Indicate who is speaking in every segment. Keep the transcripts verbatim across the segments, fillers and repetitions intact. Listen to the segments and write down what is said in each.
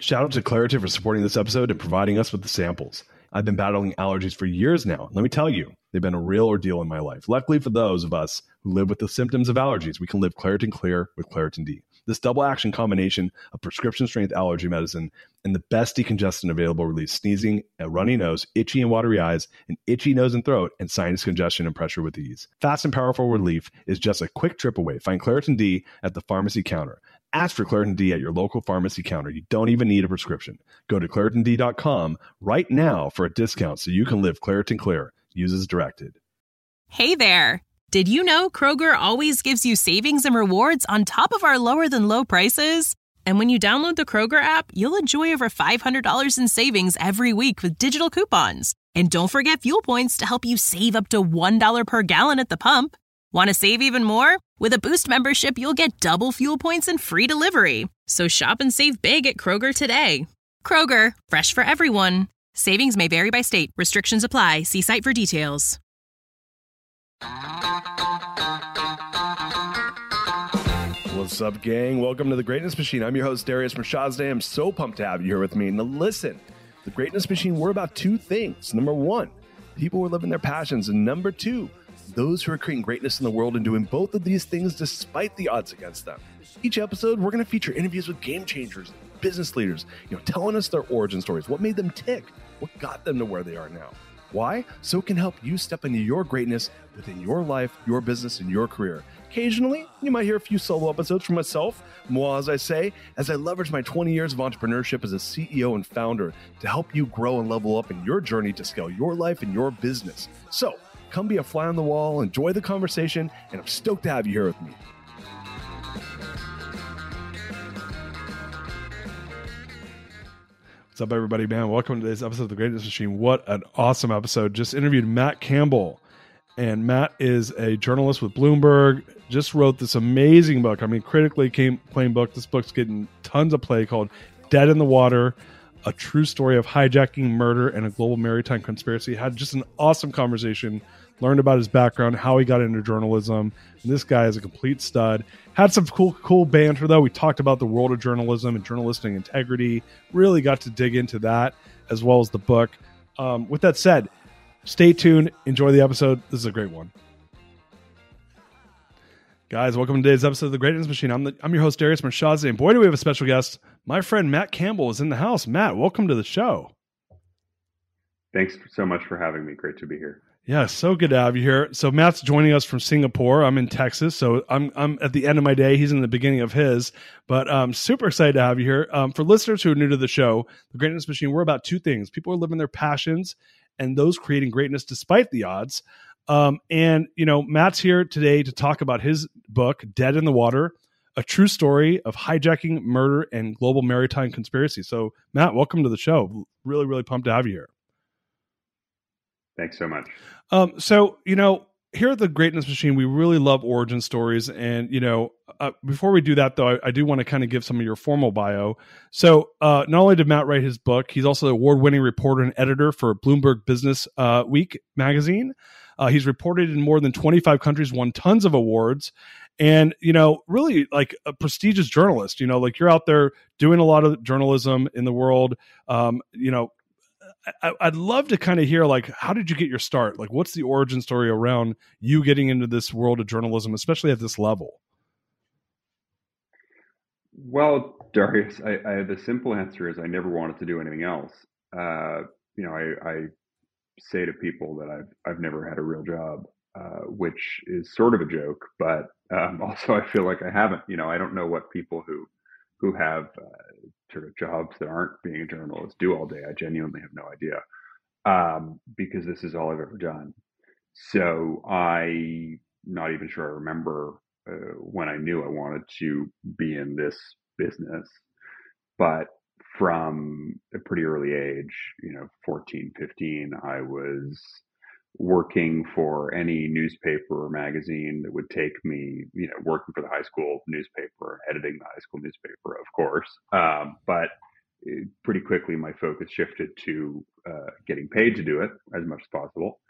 Speaker 1: Shout out to Claritin for supporting this episode and providing us with the samples. I've been battling allergies for years now. Let me tell you, they've been a real ordeal in my life. Luckily for those of us who live with the symptoms of allergies, we can live Claritin Clear with Claritin D. This double action combination of prescription strength allergy medicine and the best decongestant available relieves sneezing, a runny nose, itchy and watery eyes, an itchy nose and throat, and sinus congestion and pressure with ease. Fast and powerful relief is just a quick trip away. Find Claritin D at the pharmacy counter. Ask for Claritin D at your local pharmacy counter. You don't even need a prescription. Go to Claritin D dot com right now for a discount so you can live Claritin Clear. Use as directed.
Speaker 2: Hey there. Did you know Kroger always gives you savings and rewards on top of our lower than low prices? And when you download the Kroger app, you'll enjoy over five hundred dollars in savings every week with digital coupons. And don't forget fuel points to help you save up to one dollar per gallon at the pump. Want to save even more? With a Boost membership, you'll get double fuel points and free delivery. So shop and save big at Kroger today. Kroger, fresh for everyone. Savings may vary by state. Restrictions apply. See site for details.
Speaker 1: What's up, gang? Welcome to The Greatness Machine. I'm your host, Darius Mirshahzadeh. I'm so pumped to have you here with me. Now listen, The Greatness Machine, we're about two things. Number one, people who are living their passions. And number two, those who are creating greatness in the world and doing both of these things despite the odds against them. Each episode, we're going to feature interviews with game changers, business leaders, you know, telling us their origin stories, what made them tick, what got them to where they are now. Why? So it can help you step into your greatness within your life, your business, and your career. Occasionally, you might hear a few solo episodes from myself, moi, as I say, as I leverage my twenty years of entrepreneurship as a C E O and founder to help you grow and level up in your journey to scale your life and your business. So, come be a fly on the wall, enjoy the conversation, and I'm stoked to have you here with me. What's up, everybody, man? Welcome to today's episode of The Greatness Machine. What an awesome episode. Just interviewed Matt Campbell, and Matt is a journalist with Bloomberg, just wrote this amazing book. I mean, critically acclaimed book. This book's getting tons of play, called Dead in the Water, a true story of hijacking, murder, and a global maritime conspiracy. Had just an awesome conversation, learned about his background, how he got into journalism. And this guy is a complete stud. Had some cool, cool banter, though. We talked about the world of journalism and journalistic integrity. Really got to dig into that, as well as the book. Um, with that said, stay tuned. Enjoy the episode. This is a great one. Guys, welcome to today's episode of The Greatness Machine. I'm, the, I'm your host, Darius Mirshahzadeh, and boy, do we have a special guest. My friend Matt Campbell is in the house. Matt, welcome to the show.
Speaker 3: Thanks so much for having me. Great to be here.
Speaker 1: Yeah, so good to have you here. So Matt's joining us from Singapore. I'm in Texas, so I'm I'm at the end of my day. He's in the beginning of his, but I'm super excited to have you here. Um, for listeners who are new to the show, The Greatness Machine, we're about two things. People are living their passions and those creating greatness despite the odds. Um, and, you know, Matt's here today to talk about his book, Dead in the Water, a true story of hijacking, murder, and global maritime conspiracy. So, Matt, welcome to the show. Really, really pumped to have you here.
Speaker 3: Thanks so much.
Speaker 1: Um, so, you know, here at The Greatness Machine, we really love origin stories. And, you know, uh, before we do that, though, I, I do want to kind of give some of your formal bio. So uh, not only did Matt write his book, he's also an award-winning reporter and editor for Bloomberg Business uh, Week magazine. Uh, he's reported in more than twenty-five countries, won tons of awards, and, you know, really like a prestigious journalist. You know, like you're out there doing a lot of journalism in the world. Um, you know, I, I'd love to kind of hear, like, how did you get your start? Like, what's the origin story around you getting into this world of journalism, especially at this level?
Speaker 3: Well, Darius, I, I, the simple answer is I never wanted to do anything else. Uh, you know, I, I say to people that I've I've never had a real job, uh, which is sort of a joke, but um, also I feel like I haven't. You know, I don't know what people who who have uh, sort of jobs that aren't being a journalist do all day. I genuinely have no idea, um, because this is all I've ever done. So I not even sure I remember uh, when I knew I wanted to be in this business, but from a pretty early age, you know, fourteen, fifteen, I was working for any newspaper or magazine that would take me, you know, working for the high school newspaper, editing the high school newspaper, of course. Um, but pretty quickly, my focus shifted to uh, getting paid to do it as much as possible.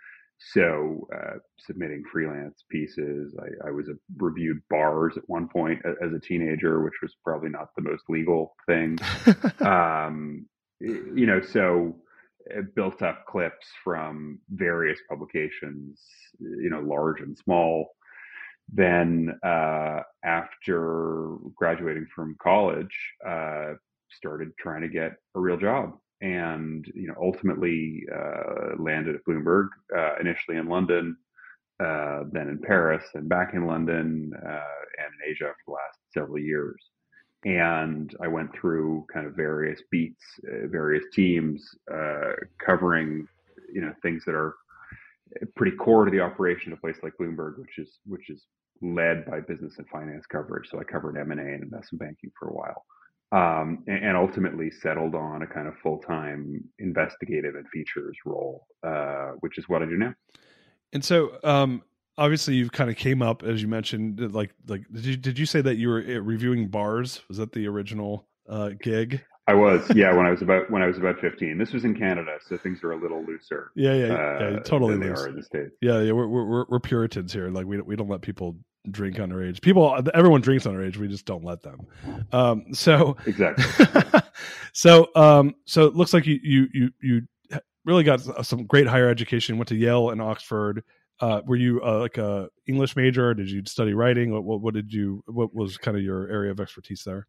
Speaker 3: so uh, submitting freelance pieces. I, I was a reviewed bars at one point as a teenager, which was probably not the most legal thing. um, you know, so it built up clips from various publications, you know, large and small. Then uh, after graduating from college, uh, started trying to get a real job, and you know ultimately uh, landed at Bloomberg, uh, initially in London, uh, then in Paris, and back in London, uh, and in Asia for the last several years. And I went through kind of various beats, uh, various teams, uh, covering you know things that are pretty core to the operation of a place like Bloomberg, which is which is led by business and finance coverage. So I covered M and A and investment banking for a while, um, and, and ultimately settled on a kind of full time investigative and features role, uh, which is what I do now.
Speaker 1: And so, um, obviously, you've kind of came up, as you mentioned, like like did you did you say that you were reviewing bars? Was that the original uh, gig?
Speaker 3: I was, yeah, when I was about when I was about fifteen. This was in Canada, so things are a little looser.
Speaker 1: Yeah, yeah,
Speaker 3: uh,
Speaker 1: yeah totally
Speaker 3: than they
Speaker 1: loose.
Speaker 3: are in the States.
Speaker 1: Yeah, yeah, we're we're we're Puritans here. Like we we don't let people drink underage. People, everyone drinks underage. We just don't let them. Um, so
Speaker 3: exactly.
Speaker 1: so um, so it looks like you you you you really got some great higher education. Went to Yale and Oxford. Uh, were you uh, like a English major? Or did you study writing? What, what what did you? What was kind of your area of expertise there?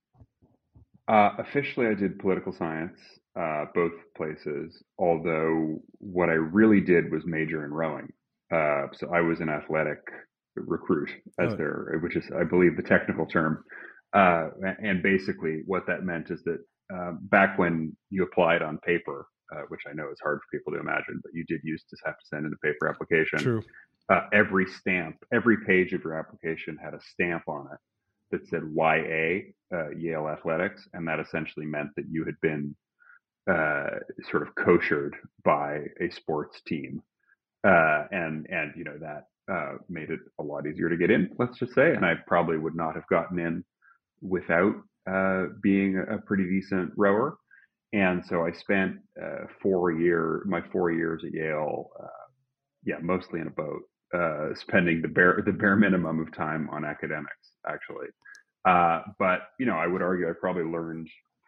Speaker 3: Uh, officially, I did political science, uh, both places, although what I really did was major in rowing. Uh, so I was an athletic recruit, as oh. there, which is, I believe, the technical term. Uh, and basically what that meant is that uh, back when you applied on paper, uh, which I know is hard for people to imagine, but you did used to have to send in a paper application.
Speaker 1: True.
Speaker 3: Uh, every stamp, every page of your application had a stamp on it that said Y A, uh, Yale Athletics, and that essentially meant that you had been uh, sort of koshered by a sports team, uh, and and you know that uh, made it a lot easier to get in. Let's just say, and I probably would not have gotten in without uh, being a pretty decent rower. And so I spent uh, four year my four years at Yale, uh, yeah, mostly in a boat. Uh, spending the bare the bare minimum of time on academics, actually. Uh, but you know, I would argue I probably learned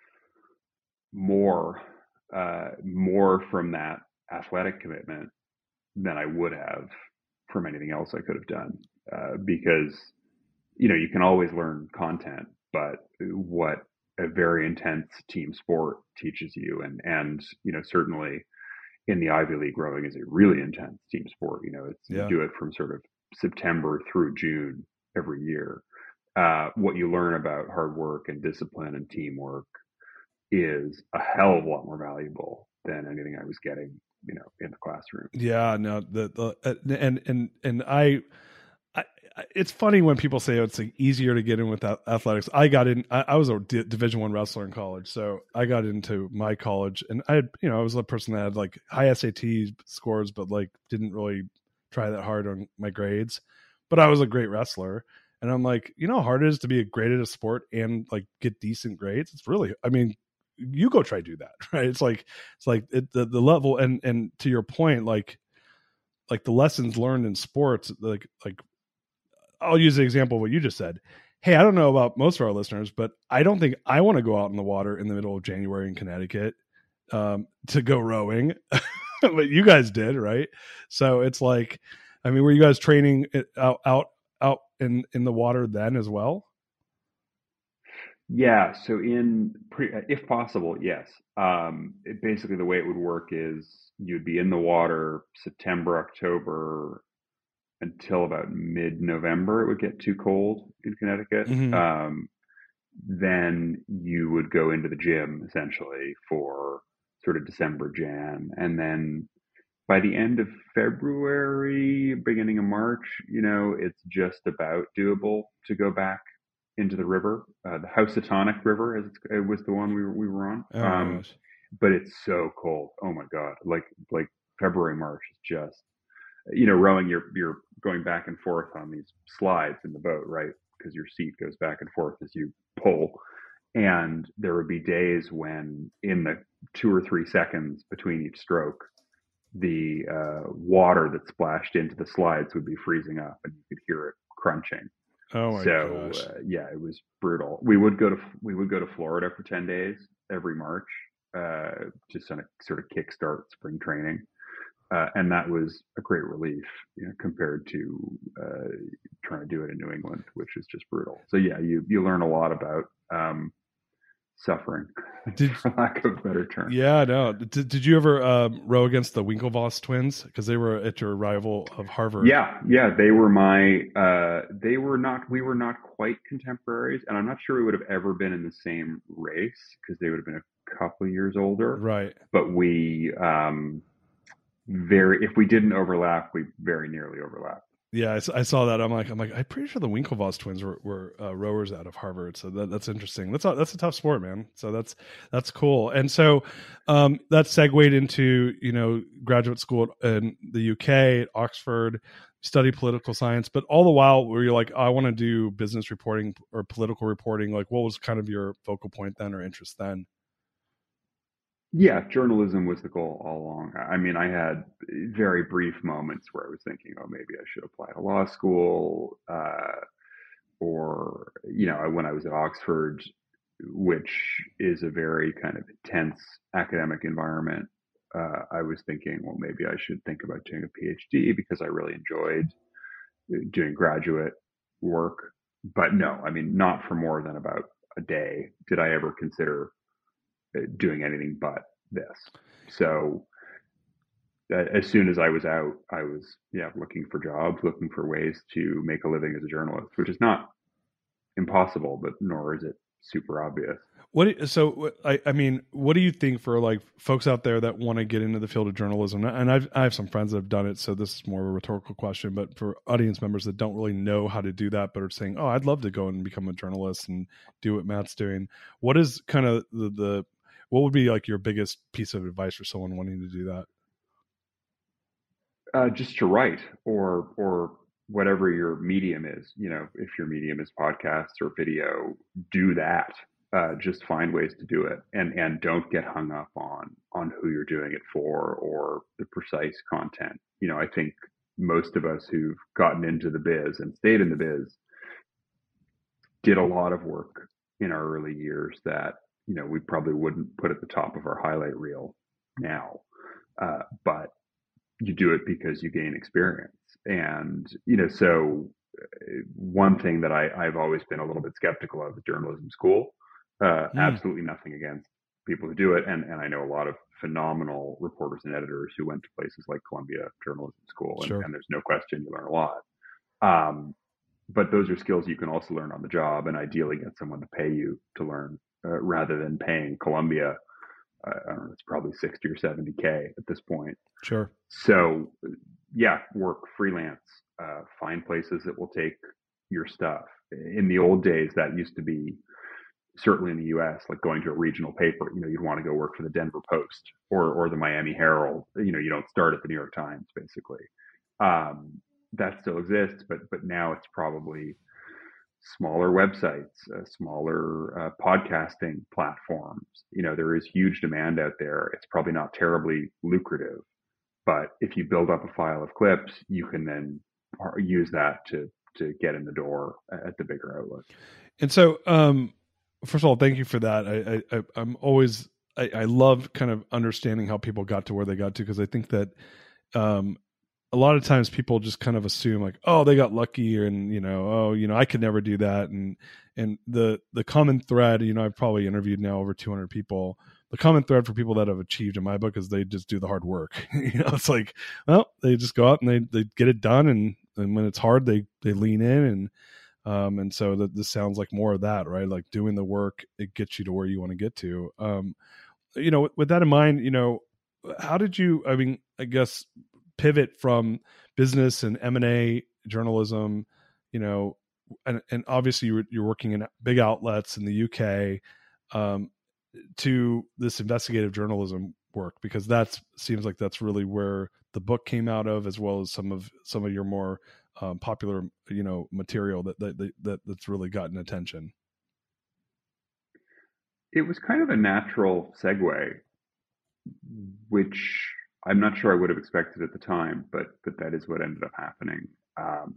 Speaker 3: more uh, more from that athletic commitment than I would have from anything else I could have done. Uh, because you know, you can always learn content, but what a very intense team sport teaches you, and and you know, certainly in the Ivy League, rowing is a really intense team sport. You know, it's, yeah. you do it from sort of September through June every year. Uh, what you learn about hard work and discipline and teamwork is a hell of a lot more valuable than anything I was getting, you know, in the classroom.
Speaker 1: Yeah, no, the, the and and and I, I, it's funny when people say it's like easier to get in with athletics. I got in. I, I was a D- Division One wrestler in college, so I got into my college, and I, had, you know, I was a person that had like high S A T scores, but like didn't really try that hard on my grades. But I was a great wrestler, and I'm like, you know, how hard it is to be great at a sport and like get decent grades. It's really, I mean, you go try to do that, right? It's like it's like it, the the level, and and to your point, like like the lessons learned in sports, like like. I'll use the example of what you just said. Hey, I don't know about most of our listeners, but I don't think I want to go out in the water in the middle of January in Connecticut um, to go rowing, but you guys did, right? So it's like, I mean, were you guys training out out out in, in the water then as well?
Speaker 3: Yeah. So in, pre, if possible, yes. Um, it, basically, the way it would work is you'd be in the water September, October, until about mid-November. It would get too cold in Connecticut. Mm-hmm. Um, then you would go into the gym essentially for sort of December, Jan. And then by the end of February, beginning of March, you know, it's just about doable to go back into the river. Uh, the Housatonic River as it's, it was the one we were, we were on.
Speaker 1: Oh,
Speaker 3: um, but it's so cold. Oh my God. Like, like February, March is just, you know, rowing, you're you're going back and forth on these slides in the boat, right? Because your seat goes back and forth as you pull. And there would be days when in the two or three seconds between each stroke, the uh, water that splashed into the slides would be freezing up, and you could hear it crunching.
Speaker 1: Oh my
Speaker 3: So
Speaker 1: gosh.
Speaker 3: uh, yeah, it was brutal. We would go to we would go to Florida for ten days every March, uh, just to sort of kickstart spring training, uh, and that was a great relief, you know, compared to uh, trying to do it in New England, which is just brutal. So yeah, you you learn a lot about um, suffering,
Speaker 1: Did,
Speaker 3: for lack of a better term.
Speaker 1: Yeah, no. Did, did you ever um, row against the Winklevoss twins? Because they were at your rival of Harvard.
Speaker 3: Yeah, yeah, they were my. Uh, they were not. We were not quite contemporaries, and I'm not sure we would have ever been in the same race because they would have been a couple of years older.
Speaker 1: Right.
Speaker 3: But we um, very. If we didn't overlap, we very nearly overlapped.
Speaker 1: Yeah, I, I saw that. I'm like, I'm like, I'm pretty sure the Winklevoss twins were, were uh, rowers out of Harvard. So that, that's interesting. That's a, that's a tough sport, man. So that's that's cool. And so um, that segued into, you know, graduate school in the U K at Oxford, study political science, but all the while where you're like, oh, I want to do business reporting or political reporting. Like, what was kind of your focal point then or interest then?
Speaker 3: Yeah, journalism was the goal all along. I mean, I had very brief moments where I was thinking, oh, maybe I should apply to law school, uh, or, you know, when I was at Oxford, which is a very kind of intense academic environment, uh, I was thinking, well, maybe I should think about doing a PhD because I really enjoyed doing graduate work. But no, I mean, not for more than about a day did I ever consider doing anything but this. So uh, as soon as I was out, I was, yeah, looking for jobs, looking for ways to make a living as a journalist, which is not impossible, but nor is it super obvious.
Speaker 1: What so I, I mean, what do you think for like folks out there that want to get into the field of journalism? And I've I have some friends that have done it, so this is more of a rhetorical question. But for audience members that don't really know how to do that, but are saying, "Oh, I'd love to go and become a journalist and do what Matt's doing," what is kind of the, the what would be like your biggest piece of advice for someone wanting to do that?
Speaker 3: Uh, just to write, or or whatever your medium is. You know, if your medium is podcasts or video, do that. Uh, just find ways to do it, and and don't get hung up on on who you're doing it for or the precise content. You know, I think most of us who've gotten into the biz and stayed in the biz did a lot of work in our early years that, you know, we probably wouldn't put at the top of our highlight reel now, uh, but you do it because you gain experience. And, you know, so one thing that I, I've always been a little bit skeptical of is journalism school. Uh, mm. Absolutely nothing against people who do it. And, and I know a lot of phenomenal reporters and editors who went to places like Columbia Journalism School. And, sure. and there's no question you learn a lot. Um, but those are skills you can also learn on the job, and ideally get someone to pay you to learn uh, rather than paying Columbia. Uh, I don't know, it's probably sixty or seventy K at this point.
Speaker 1: Sure.
Speaker 3: So yeah, work freelance, uh, find places that will take your stuff. In the old days, that used to be, certainly in the U S, like going to a regional paper. You know, you'd want to go work for the Denver Post or or the Miami Herald. You know, you don't start at the New York Times, basically. Um, that still exists, but but now it's probably smaller websites, uh, smaller uh, podcasting platforms. You know, there is huge demand out there. It's probably not terribly lucrative, but if you build up a file of clips, you can then use that to to get in the door at the bigger outlet.
Speaker 1: And so, um, first of all, thank you for that. I, I I'm always I, I love kind of understanding how people got to where they got to, because I think that um, a lot of times people just kind of assume like, oh, they got lucky, and, you know, oh, you know, I could never do that. And, and the, the common thread, you know, I've probably interviewed now over two hundred people. The common thread for people that have achieved in my book is they just do the hard work. You know, it's like, well, they just go out and they, they get it done. And, and when it's hard, they, they lean in. And, um, and so that this sounds like more of that, right? Like doing the work, it gets you to where you want to get to. Um, you know, with, with that in mind, you know, how did you, I mean, I guess, pivot from business and M and A journalism, you know, and, and obviously you're, you're working in big outlets in the U K, um, to this investigative journalism work, because that's seems like that's really where the book came out of, as well as some of some of your more um, popular, you know, material that, that that that's really gotten attention.
Speaker 3: It was kind of a natural segue, which I'm not sure I would have expected at the time, but but that is what ended up happening. Um,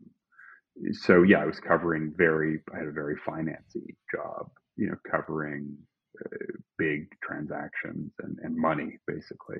Speaker 3: so yeah, I was covering very, I had a very financy job, you know, covering uh, big transactions and, and money basically.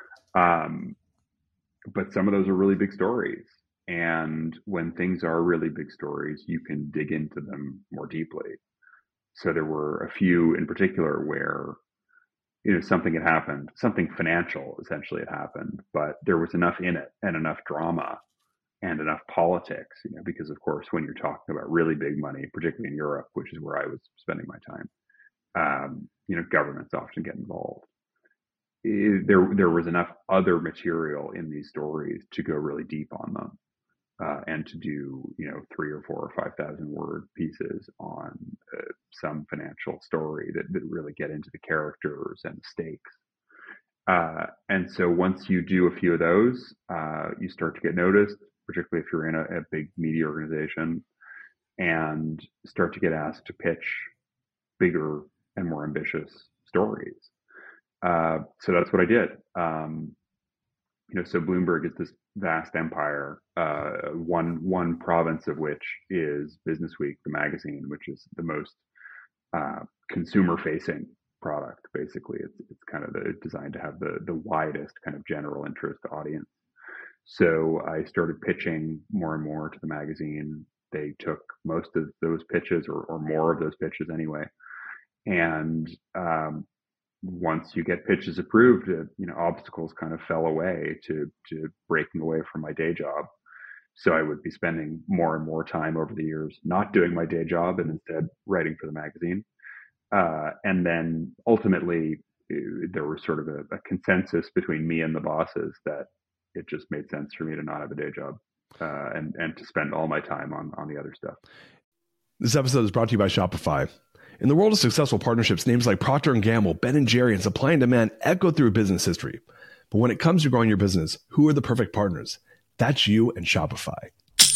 Speaker 3: Um, but some of those are really big stories. And when things are really big stories, you can dig into them more deeply. So there were a few in particular where, you know, something had happened, something financial essentially had happened, but there was enough in it and enough drama and enough politics, you know, because of course, when you're talking about really big money, particularly in Europe, which is where I was spending my time, um, you know, governments often get involved. It, there, there was enough other material in these stories to go really deep on them, uh, and to do, you know, three or four or five thousand word pieces on uh, some financial story that, that really get into the characters and the stakes. Uh, and so once you do a few of those, uh, you start to get noticed, particularly if you're in a, a big media organization, and start to get asked to pitch bigger and more ambitious stories. Uh, so that's what I did. Um, you know, so Bloomberg is this vast empire, uh, one one province of which is Business Week, the magazine, which is the most uh, consumer-facing product. Basically, it's it's kind of the, designed to have the the widest kind of general interest audience. So I started pitching more and more to the magazine. They took most of those pitches, or, or more of those pitches anyway, and um, once you get pitches approved, uh, you know, obstacles kind of fell away to, to breaking away from my day job. So I would be spending more and more time over the years not doing my day job and instead writing for the magazine. Uh, and then ultimately, uh, there was sort of a, a consensus between me and the bosses that it just made sense for me to not have a day job, uh, and, and to spend all my time on, on the other stuff.
Speaker 1: This episode is brought to you by Shopify. In the world of successful partnerships, names like Procter and Gamble, Ben and Jerry, and Supply and Demand echo through business history. But when it comes to growing your business, who are the perfect partners? That's you and Shopify.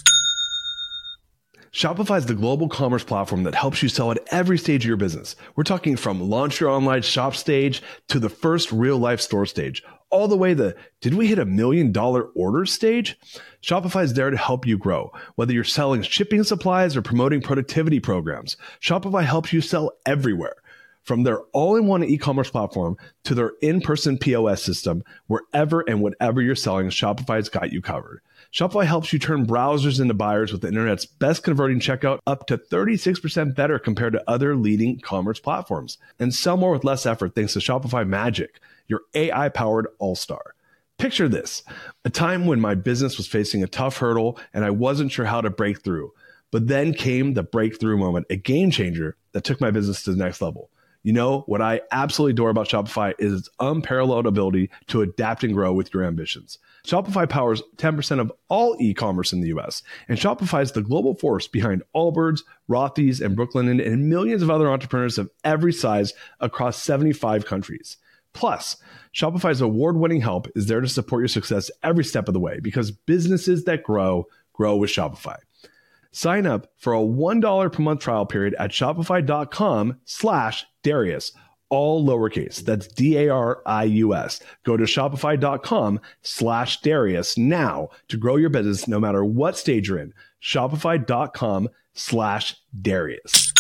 Speaker 1: Shopify is the global commerce platform that helps you sell at every stage of your business. We're talking from launch your online shop stage to the first real life store stage, all the way to, did we hit a million dollar order stage? Shopify is there to help you grow. Whether you're selling shipping supplies or promoting productivity programs, Shopify helps you sell everywhere. From their all-in-one e-commerce platform to their in-person P O S system, wherever and whatever you're selling, Shopify's got you covered. Shopify helps you turn browsers into buyers with the internet's best converting checkout, up to thirty-six percent better compared to other leading commerce platforms. And sell more with less effort thanks to Shopify Magic, your A I-powered all-star. Picture this, a time when my business was facing a tough hurdle and I wasn't sure how to break through. But then came the breakthrough moment, a game changer that took my business to the next level. You know, what I absolutely adore about Shopify is its unparalleled ability to adapt and grow with your ambitions. Shopify powers ten percent of all e-commerce in the U S, and Shopify is the global force behind Allbirds, Rothy's, and Brooklinen, and millions of other entrepreneurs of every size across seventy-five countries. Plus, Shopify's award-winning help is there to support your success every step of the way, because businesses that grow, grow with Shopify. Sign up for a one dollar per month trial period at shopify.com slash Darius, all lowercase. That's D A R I U S. Go to shopify.com slash Darius now to grow your business no matter what stage you're in. Shopify.com slash Darius.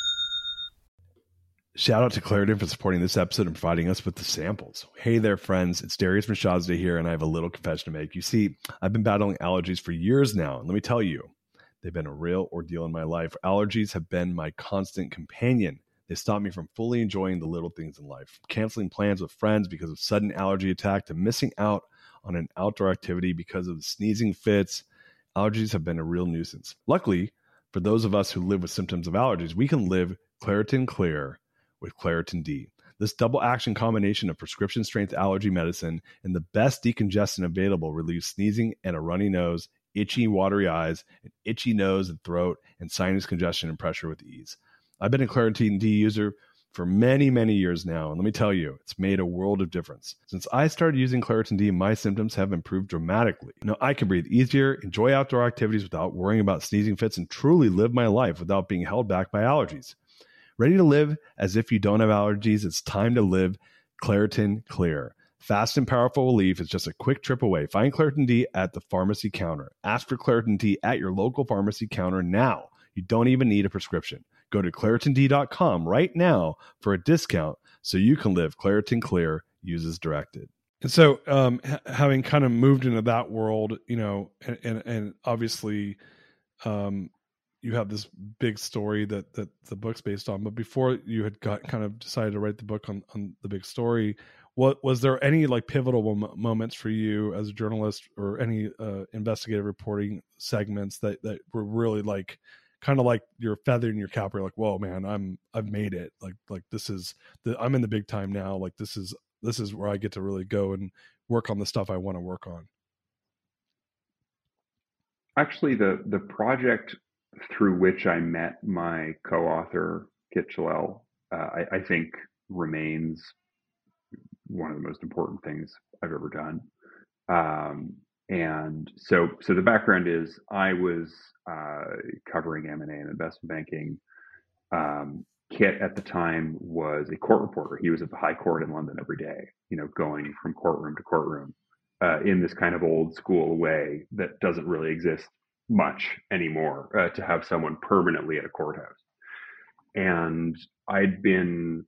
Speaker 1: Shout out to Claritin for supporting this episode and providing us with the samples. Hey there, friends. It's Darius from Shazda here, and I have a little confession to make. You see, I've been battling allergies for years now, and let me tell you, they've been a real ordeal in my life. Allergies have been my constant companion. They stop me from fully enjoying the little things in life, canceling plans with friends because of sudden allergy attack, to missing out on an outdoor activity because of the sneezing fits. Allergies have been a real nuisance. Luckily, for those of us who live with symptoms of allergies, we can live Claritin Clear with Claritin D. This double action combination of prescription strength allergy medicine and the best decongestant available relieves sneezing and a runny nose, itchy, watery eyes, an itchy nose and throat, and sinus congestion and pressure with ease. I've been a Claritin D user for many, many years now, and let me tell you, it's made a world of difference. Since I started using Claritin D, my symptoms have improved dramatically. Now I can breathe easier, enjoy outdoor activities without worrying about sneezing fits, and truly live my life without being held back by allergies. Ready to live as if you don't have allergies? It's time to live Claritin Clear. Fast and powerful relief is just a quick trip away. Find Claritin D at the pharmacy counter. Ask for Claritin D at your local pharmacy counter now. You don't even need a prescription. Go to Claritin D dot com right now for a discount so you can live Claritin Clear. Use as directed.
Speaker 4: And so, um, ha- having kind of moved into that world, you know, and and, and obviously, um, you have this big story that that the book's based on. But before you had got kind of decided to write the book on on the big story, what was there any like pivotal mo- moments for you as a journalist, or any uh, investigative reporting segments that that were really like kind of like your feather in your cap? You're like, whoa, man, I'm I've made it. Like like this is the I'm in the big time now. Like this is. This is where I get to really go and work on the stuff I want to work on.
Speaker 3: Actually, the the project through which I met my co-author, Kit Chellel, uh, I, I think remains one of the most important things I've ever done. Um, and so, so the background is I was uh, covering M and A and investment banking. Um, Kit at the time was a court reporter. He was at the High Court in London every day, you know, going from courtroom to courtroom uh, in this kind of old school way that doesn't really exist much anymore, uh, to have someone permanently at a courthouse. And I'd been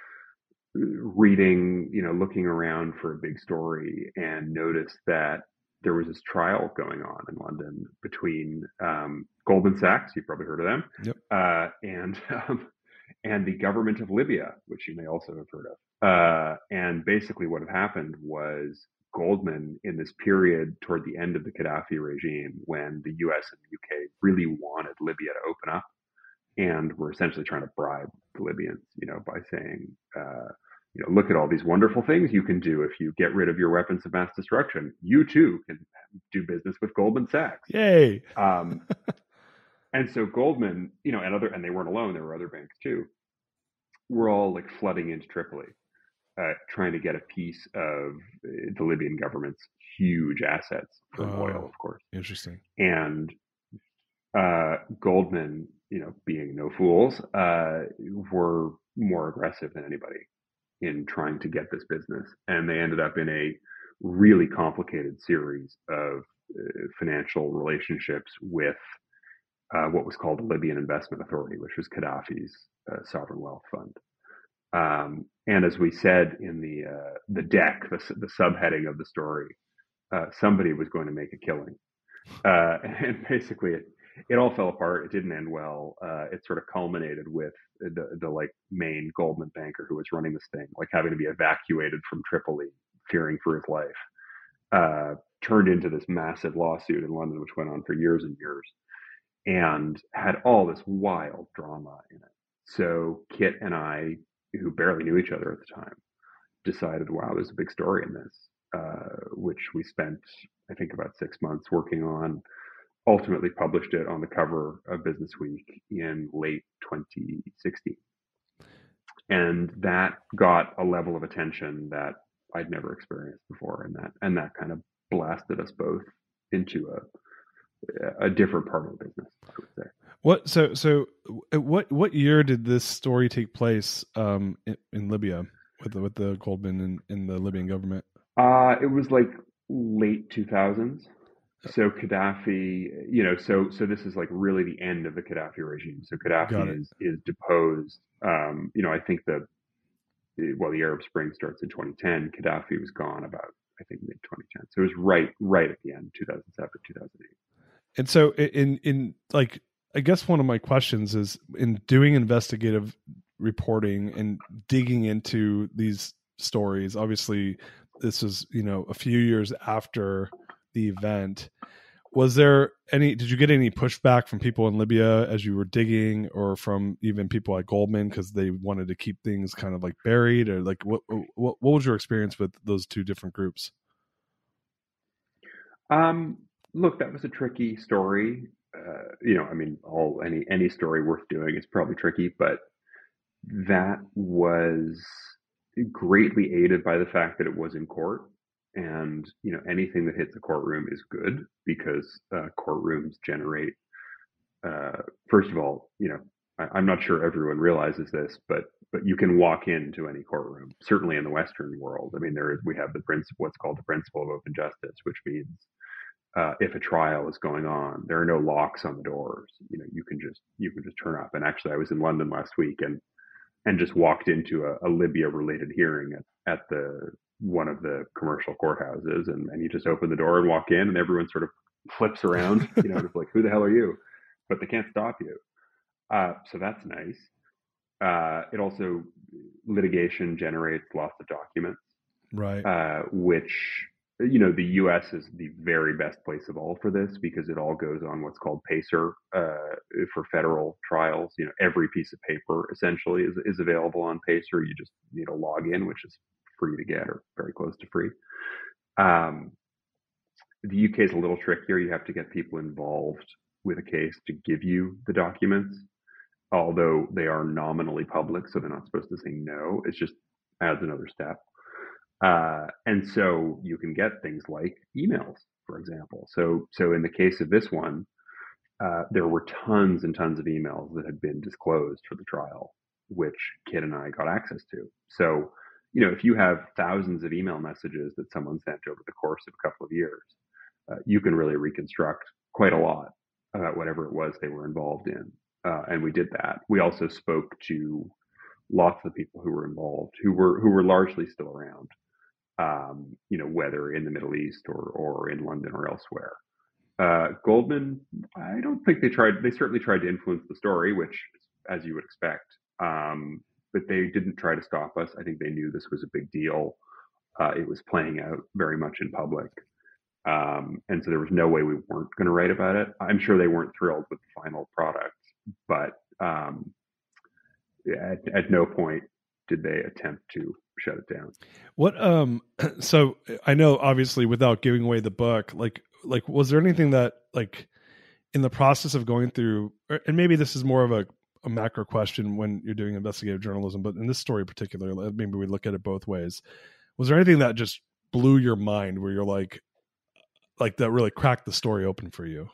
Speaker 3: reading, you know, looking around for a big story and noticed that there was this trial going on in London between um, Goldman Sachs, you've probably heard of them,
Speaker 4: yep.
Speaker 3: uh, and um, and the government of Libya, which you may also have heard of. Uh, and basically what had happened was Goldman, in this period toward the end of the Gaddafi regime, when the U S and the U K really wanted Libya to open up, and were essentially trying to bribe the Libyans, you know, by saying, uh, you know, look at all these wonderful things you can do if you get rid of your weapons of mass destruction. You too can do business with Goldman Sachs.
Speaker 4: Yay!
Speaker 3: Um, and so Goldman, you know, and other, and they weren't alone. There were other banks too. Were all like flooding into Tripoli, uh, trying to get a piece of the Libyan government's huge assets from
Speaker 4: oh,
Speaker 3: oil, of course.
Speaker 4: Interesting.
Speaker 3: And uh, Goldman, you know, being no fools, uh, were more aggressive than anybody in trying to get this business. And they ended up in a really complicated series of uh, financial relationships with uh, what was called the Libyan Investment Authority, which was Gaddafi's uh, sovereign wealth fund. Um, and as we said in the uh, the deck, the, the subheading of the story, uh, somebody was going to make a killing. Uh, and basically it, it all fell apart. It didn't end well. Uh, it sort of culminated with the, the like main Goldman banker who was running this thing, like having to be evacuated from Tripoli, fearing for his life, uh, turned into this massive lawsuit in London, which went on for years and years, and had all this wild drama in it. So Kit and I, who barely knew each other at the time, decided, wow, there's a big story in this, uh, which we spent, I think, about six months working on. Ultimately published it on the cover of Business Week in late twenty sixteen. And that got a level of attention that I'd never experienced before. And that, and that kind of blasted us both into a, a different part of the business, I would say.
Speaker 4: What, so, so what, what year did this story take place, um, in, in Libya with the, with the Goldman and, and the Libyan government?
Speaker 3: Uh, it was like late two thousands. So Gaddafi, you know, so so this is like really the end of the Gaddafi regime. So Gaddafi is is deposed. Um, you know, I think the well, the Arab Spring starts in twenty ten. Gaddafi was gone about, I think, mid twenty ten. So it was right right at the end, two thousand seven, two thousand eight.
Speaker 4: And so in in like, I guess one of my questions is, in doing investigative reporting and digging into these stories, obviously this is, you know, a few years after the event, was there any, did you get any pushback from people in Libya as you were digging, or from even people at Goldman because they wanted to keep things kind of like buried, or like what what what was your experience with those two different groups?
Speaker 3: Um, look, that was a tricky story. Uh, you know, I mean, all any any story worth doing is probably tricky, but that was greatly aided by the fact that it was in court. And, you know, anything that hits a courtroom is good, because uh, courtrooms generate, uh, first of all, you know, I, I'm not sure everyone realizes this, but but you can walk into any courtroom, certainly in the Western world. I mean, there is, we have the principle, what's called the principle of open justice, which means uh, if a trial is going on, there are no locks on the doors. You know, you can just, you can just turn up. And actually I was in London last week and, and just walked into a, a Libya related hearing at, at the, one of the commercial courthouses. And, and you just open the door and walk in and everyone sort of flips around, you know, it's like, who the hell are you? But they can't stop you. Uh, so that's nice. Uh, it also, litigation generates lots of documents,
Speaker 4: right?
Speaker 3: Uh, which, you know, the U S is the very best place of all for this because it all goes on what's called PACER uh, for federal trials. You know, every piece of paper essentially is, is available on PACER. You just need a login, which is free to get or very close to free. Um, the U K is a little trickier. You have to get people involved with a case to give you the documents, although they are nominally public, so they're not supposed to say no. It's just adds another step. Uh, and so you can get things like emails, for example. So, so in the case of this one, uh, there were tons and tons of emails that had been disclosed for the trial, which Kit and I got access to. So, you know, if you have thousands of email messages that someone sent over the course of a couple of years, uh, you can really reconstruct quite a lot about whatever it was they were involved in. Uh, and we did that. We also spoke to lots of people who were involved, who were who were largely still around, um, you know, whether in the Middle East or or in London or elsewhere. Uh, Goldman, I don't think they tried. They certainly tried to influence the story, which, as you would expect, um, but they didn't try to stop us. I think they knew this was a big deal. Uh, it was playing out very much in public. Um, and so there was no way we weren't going to write about it. I'm sure they weren't thrilled with the final product, but um, at, at no point did they attempt to shut it down.
Speaker 4: What, um, so I know obviously without giving away the book, like, like, was there anything that like in the process of going through, and maybe this is more of a, a macro question when you're doing investigative journalism, but in this story in particular, maybe we look at it both ways. Was there anything that just blew your mind where you're like, like that really cracked the story open for you?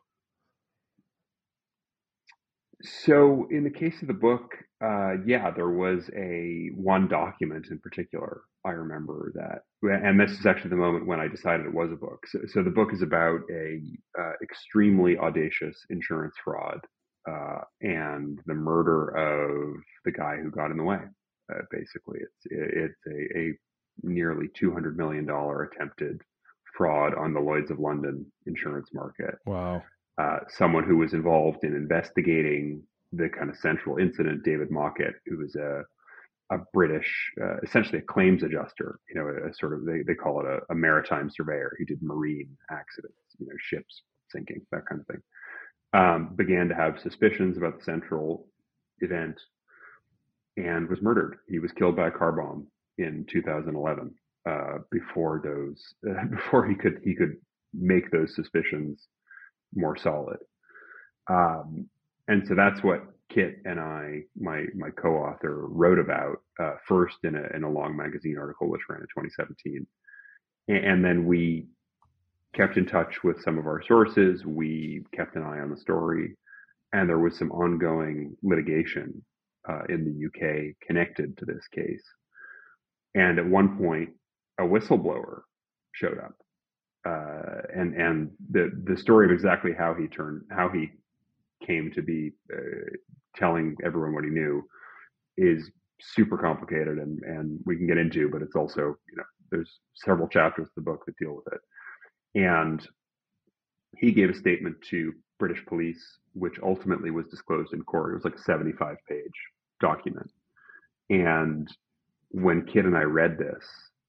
Speaker 3: So in the case of the book, uh, yeah, there was a one document in particular. I remember that. And this is actually the moment when I decided it was a book. So, so the book is about a uh, extremely audacious insurance fraud uh, and the murder of the guy who got in the way. Uh, basically, it's it's a, a nearly two hundred million dollars attempted fraud on the Lloyd's of London insurance market.
Speaker 4: Wow.
Speaker 3: Uh, someone who was involved in investigating the kind of central incident, David Mockett, who was a a British, uh, essentially a claims adjuster, you know, a, a sort of, they, they call it a, a maritime surveyor. He did marine accidents, you know, ships sinking, that kind of thing. Um, began to have suspicions about the central event and was murdered. He was killed by a car bomb in two thousand eleven. Uh, before those, uh, before he could he could make those suspicions more solid, um, and so that's what Kit and I, my my co-author, wrote about uh, first in a in a long magazine article which ran in twenty seventeen, and, and then we kept in touch with some of our sources. We kept an eye on the story, and there was some ongoing litigation uh, in the U K connected to this case, and at one point, a whistleblower showed up, uh, and and the the story of exactly how he turned, how he came to be uh, telling everyone what he knew is super complicated, and and we can get into, but it's also, you know, there's several chapters of the book that deal with it. And he gave a statement to British police, which ultimately was disclosed in court. It was like a seventy-five page document, and when Kit and I read this,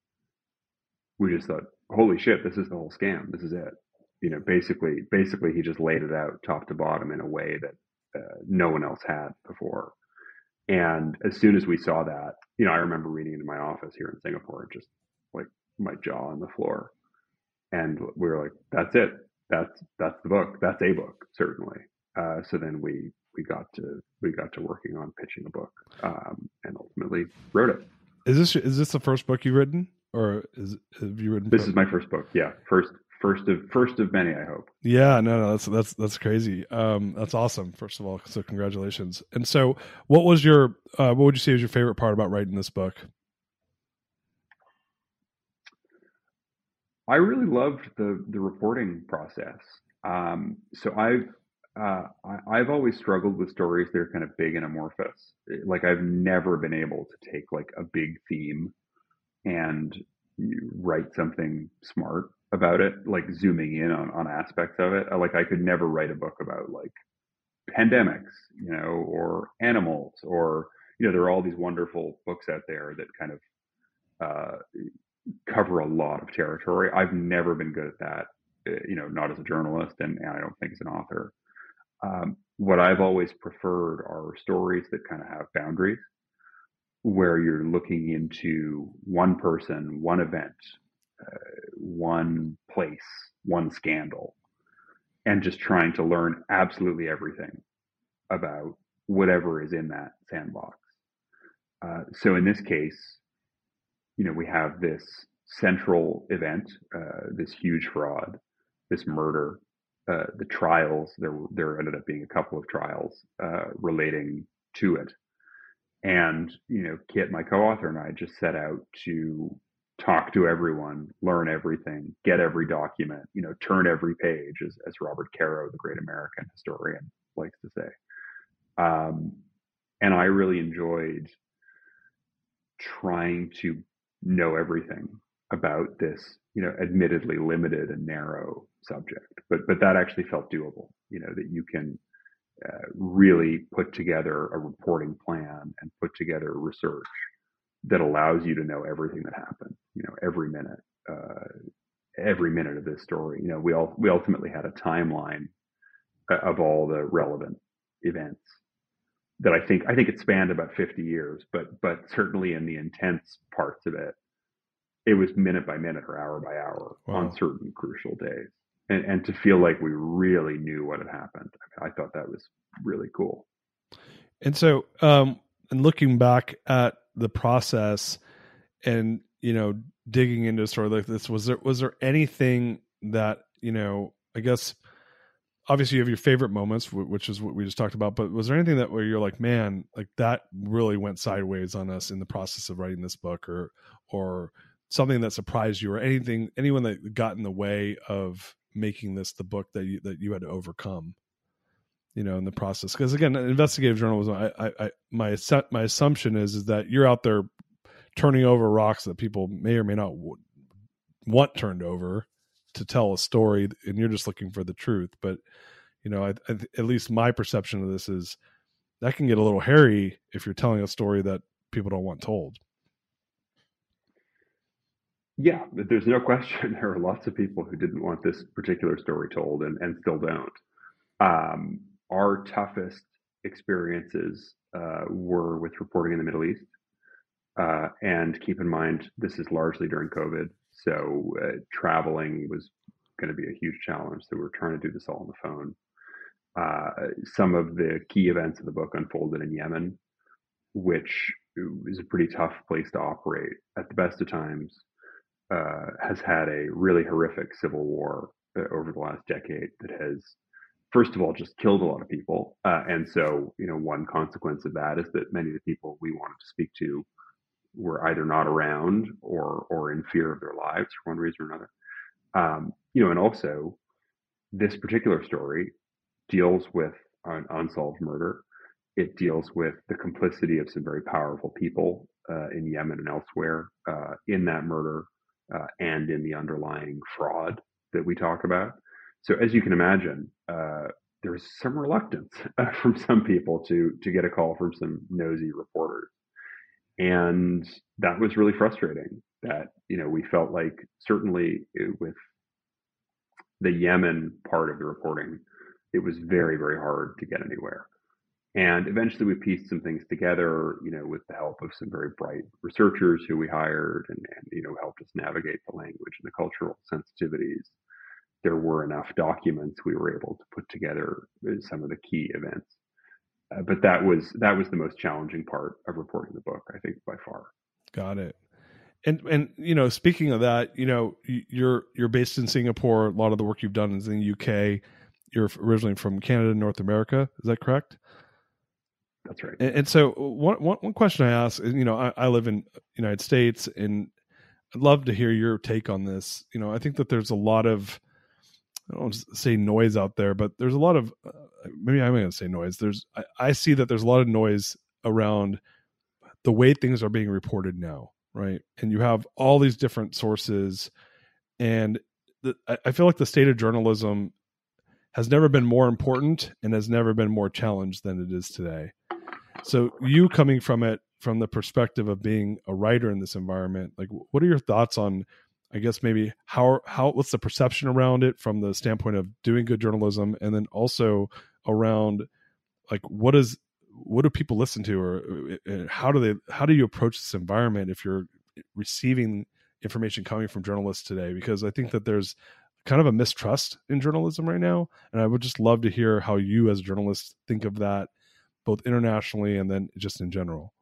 Speaker 3: we just thought, holy shit, this is the whole scam. This is it. You know, basically, basically he just laid it out top to bottom in a way that uh, no one else had before. And as soon as we saw that, you know, I remember reading it in my office here in Singapore, just like my jaw on the floor. And we were like, that's it. That's, that's the book. That's a book, certainly. Uh, so then we, we got to, we got to working on pitching a book, um, and ultimately wrote it.
Speaker 4: Is this, is this the first book you've written? Or is have you written?
Speaker 3: This is my first book. Yeah. First, first of first of many, I hope.
Speaker 4: Yeah, no, no, that's that's that's crazy. Um, that's awesome. First of all, so congratulations. And so, what was your uh, what would you say was your favorite part about writing this book?
Speaker 3: I really loved the the reporting process. Um, so I've uh, I, I've always struggled with stories that are kind of big and amorphous. Like I've never been able to take like a big theme and write something smart about it, like zooming in on, on aspects of it. Like I could never write a book about like pandemics, you know, or animals, or, you know, there are all these wonderful books out there that kind of uh, cover a lot of territory. I've never been good at that, you know, not as a journalist, and, and I don't think as an author. Um, what I've always preferred are stories that kind of have boundaries, where you're looking into one person, one event, uh, one place, one scandal, and just trying to learn absolutely everything about whatever is in that sandbox. Uh, so in this case, you know, we have this central event, uh, this huge fraud, this murder, uh, the trials. There, there ended up being a couple of trials uh, relating to it. And, you know, Kit, my co-author, and I just set out to talk to everyone, learn everything, get every document, you know, turn every page, as, as Robert Caro, the great American historian, likes to say. Um, and I really enjoyed trying to know everything about this, you know, admittedly limited and narrow subject. But but that actually felt doable, you know, that you can uh, really put together a reporting plan and put together research that allows you to know everything that happened, you know, every minute, uh, every minute of this story. You know, we all we ultimately had a timeline of all the relevant events that I think I think it spanned about fifty years, but but certainly in the intense parts of it, it was minute by minute or hour by hour wow. on certain crucial days. And, and to feel like we really knew what had happened, I thought that was really cool.
Speaker 4: And so, um, and looking back at the process, and you know, digging into a story like this, was there was there anything that, you know, I guess obviously you have your favorite moments, which is what we just talked about, but was there anything that where you're like, man, like that really went sideways on us in the process of writing this book, or or something that surprised you, or anything, anyone that got in the way of making this the book that you that you had to overcome, you know, in the process? Because again, investigative journalism, I, I, I my my assumption is is that you're out there turning over rocks that people may or may not w- want turned over to tell a story, and you're just looking for the truth. But you know, I, I, at least my perception of this is that can get a little hairy if you're telling a story that people don't want told.
Speaker 3: Yeah, there's no question. There are lots of people who didn't want this particular story told, and, and still don't. Um, our toughest experiences uh, were with reporting in the Middle East. Uh, and keep in mind, this is largely during COVID. So uh, traveling was going to be a huge challenge. So we were trying to do this all on the phone. Uh, some of the key events of the book unfolded in Yemen, which is a pretty tough place to operate at the best of times. Uh, has had a really horrific civil war uh, over the last decade that has, first of all, just killed a lot of people. Uh, and so, you know, one consequence of that is that many of the people we wanted to speak to were either not around or or in fear of their lives for one reason or another. Um, you know, and also this particular story deals with an unsolved murder. It deals with the complicity of some very powerful people uh, in Yemen and elsewhere uh, in that murder. Uh, and in the underlying fraud that we talk about. So as you can imagine, uh, there's some reluctance uh, from some people to to get a call from some nosy reporters. And that was really frustrating, that, you know, we felt like certainly it, with the Yemen part of the reporting, it was very, very hard to get anywhere. And eventually we pieced some things together, you know, with the help of some very bright researchers who we hired and, and, you know, helped us navigate the language and the cultural sensitivities. There were enough documents we were able to put together some of the key events. Uh, but that was that was the most challenging part of reporting the book, I think, by far.
Speaker 4: Got it. And and you know, speaking of that, you know, you're you're based in Singapore. A lot of the work you've done is in the U K. You're originally from Canada, North America. Is that correct?
Speaker 3: That's right.
Speaker 4: And, and so one, one one question I ask is, you know, I, I live in the United States, and I'd love to hear your take on this. You know, I think that there's a lot of, I don't want to say noise out there, but there's a lot of, uh, maybe I'm going to say noise. There's, I, I see that there's a lot of noise around the way things are being reported now. Right. And you have all these different sources, and the, I feel like the state of journalism has never been more important and has never been more challenged than it is today. So you coming from it, from the perspective of being a writer in this environment, like what are your thoughts on, I guess maybe how, how, what's the perception around it from the standpoint of doing good journalism? And then also around like, what is, what do people listen to, or how do they, how do you approach this environment if you're receiving information coming from journalists today? Because I think that there's kind of a mistrust in journalism right now. And I would just love to hear how you as a journalist think of that, both internationally and then just in general.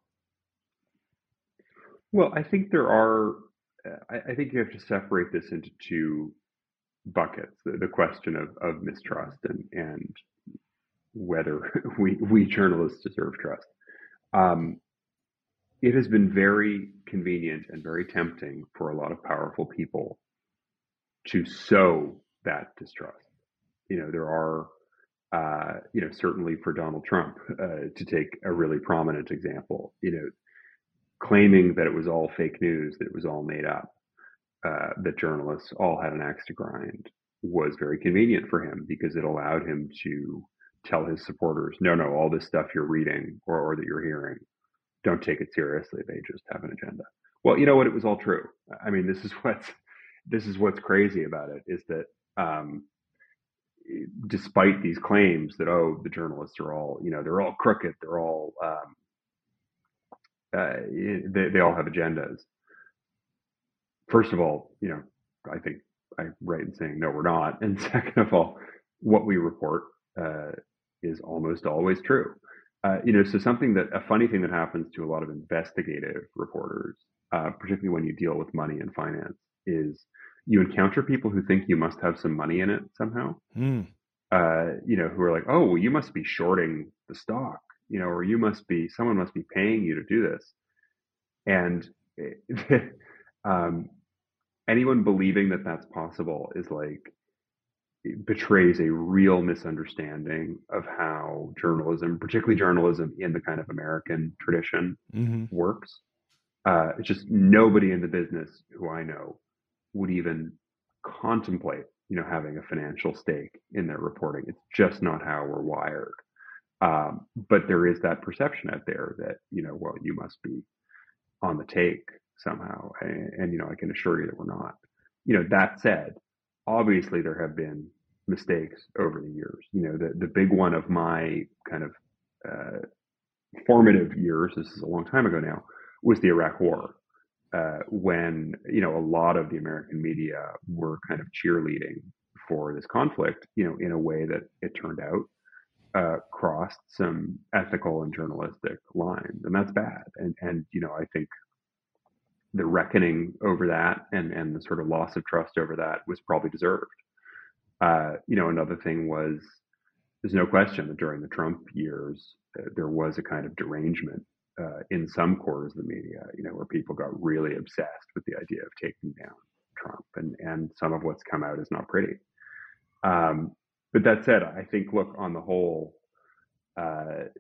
Speaker 3: Well, I think there are, I, I think you have to separate this into two buckets, the, the question of, of mistrust and, and whether we, we journalists deserve trust. Um, it has been very convenient and very tempting for a lot of powerful people to sow that distrust. You know, there are, uh, you know, certainly for Donald Trump, uh, to take a really prominent example, you know, claiming that it was all fake news, that it was all made up, uh, that journalists all had an axe to grind, was very convenient for him because it allowed him to tell his supporters, no, no, all this stuff you're reading or, or that you're hearing, don't take it seriously. They just have an agenda. Well, you know what? It was all true. I mean, this is what's, this is what's crazy about it, is that, um, despite these claims that, oh, the journalists are all, you know, they're all crooked, they're all, um, uh, they, they all have agendas. First of all, you know, I think I'm right in saying, no, we're not. And second of all, what we report, uh, is almost always true. Uh, you know, so something that, a funny thing that happens to a lot of investigative reporters, uh, particularly when you deal with money and finance, is you encounter people who think you must have some money in it somehow. Mm. Uh, you know, who are like, oh, well, you must be shorting the stock, you know, or you must be, someone must be paying you to do this. And um, anyone believing that that's possible is like, it betrays a real misunderstanding of how journalism, particularly journalism in the kind of American tradition, mm-hmm. works. Uh, it's just nobody in the business who I know would even contemplate, you know, having a financial stake in their reporting. It's just not how we're wired. Um, but there is that perception out there that, you know, well, you must be on the take somehow. And, and, you know, I can assure you that we're not. You know, that said, obviously there have been mistakes over the years. You know, the, the big one of my kind of uh, formative years, this is a long time ago now, was the Iraq War. Uh, when, you know, a lot of the American media were kind of cheerleading for this conflict, you know, in a way that it turned out uh, crossed some ethical and journalistic lines. And that's bad. And, and, you know, I think the reckoning over that and, and the sort of loss of trust over that was probably deserved. Uh, you know, another thing was, there's no question that during the Trump years, uh, there was a kind of derangement Uh, in some quarters of the media, you know, where people got really obsessed with the idea of taking down Trump, and, and some of what's come out is not pretty. Um, but that said, I think, look, on the whole, uh,